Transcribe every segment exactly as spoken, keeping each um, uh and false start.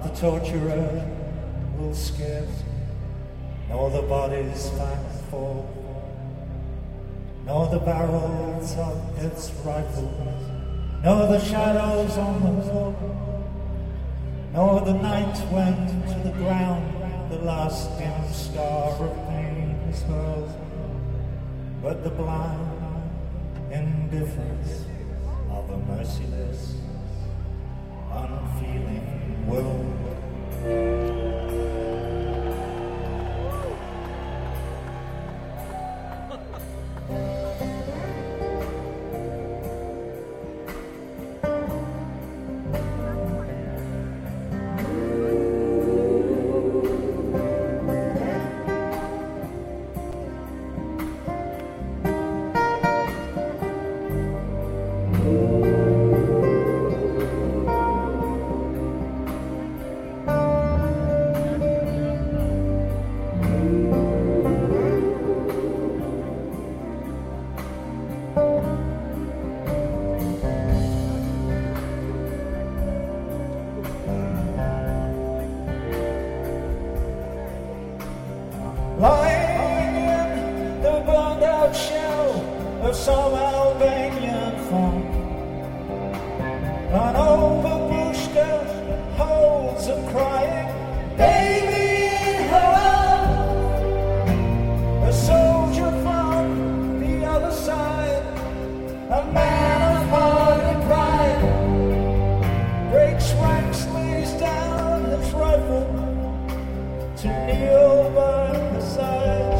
Not the torturer will scarce, nor the bodies find fall, nor the barrels of its rifles, nor the shadows on the wall, nor the night when to the ground the last dim star of pain is hurled, but the blind indifference of a merciless, unfeeling world. Lying in the burned out shell of some Albanian farm, an old babushka holds a crying baby in her arms. A soldier from the other side, a man of heart and pride, breaks ranks, lays down his rifle to kneel by her side.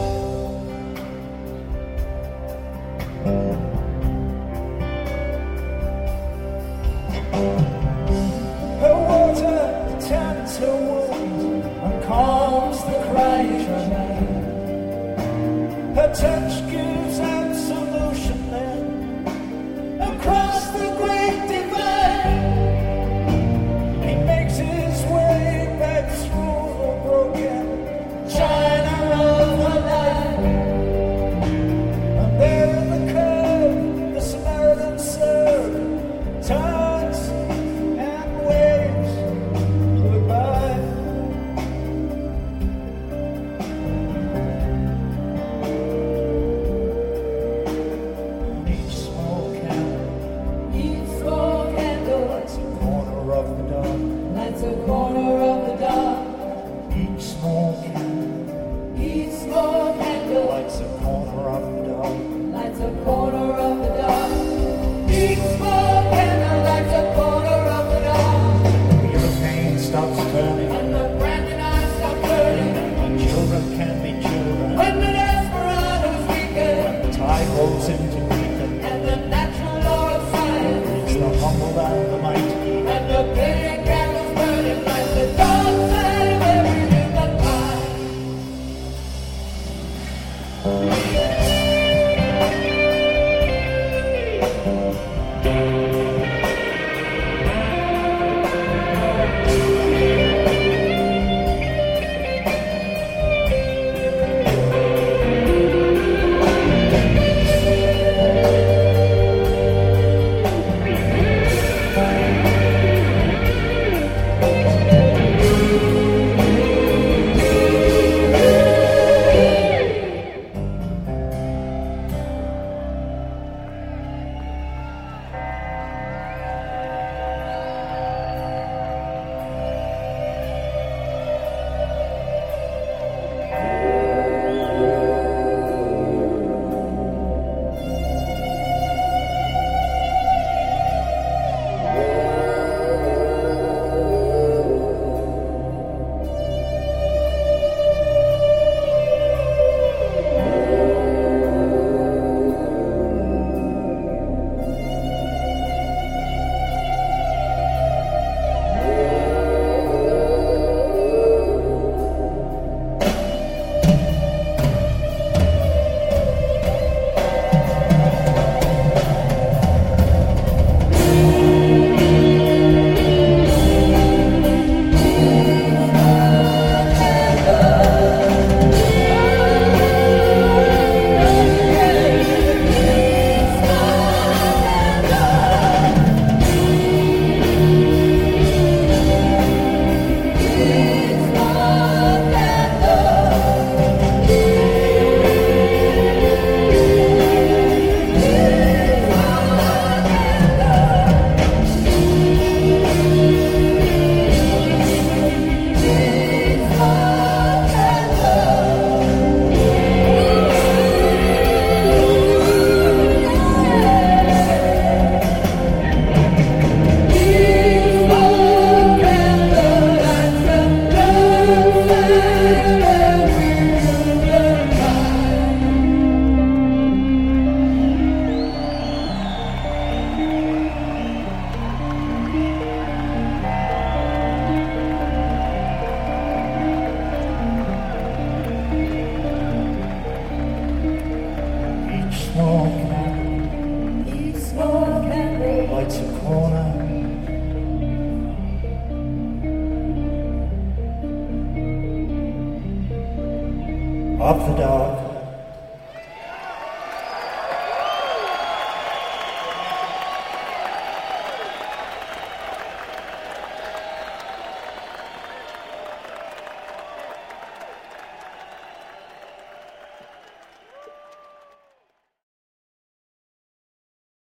Her water tends her wound and calms the crying child. Her touch gives absolution then across the great divide. He makes his way back through the broken china of her life. And there in the curve the Samaritan served turns and waves goodbye. And each small candle, Each small candle lights a corner of the dark. lights a corner of the dark. Each small candle Each small candle lights a corner of the dark. lights a corner of the dark. Each small candle lights a corner of the dark. The wheel of pain stops turning, And the branding eyes stop burning. and children can be children. When the desperado's weakened The tide rolls into Ethan, and the natural law of science it's the humble and the mighty. and the billion candles burning like the dark side of every human pie. smoke